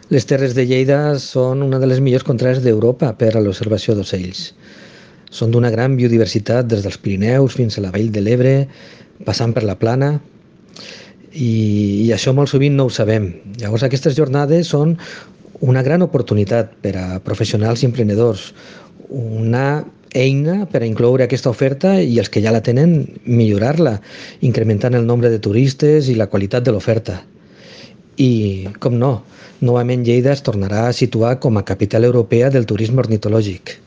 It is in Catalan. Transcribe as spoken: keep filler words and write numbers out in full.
Les Terres de Lleida són una de les millors contrades d'Europa per a l'observació d'ocells. Són d'una gran biodiversitat des dels Pirineus fins a la Vall de l'Ebre, passant per la Plana, i, i això molt sovint no ho sabem. Llavors aquestes jornades són una gran oportunitat per a professionals i emprenedors, una eina per a incloure aquesta oferta i els que ja la tenen, millorar-la, incrementant el nombre de turistes i la qualitat de l'oferta. I, com no, novament Lleida es tornarà a situar com a capital europea del turisme ornitològic.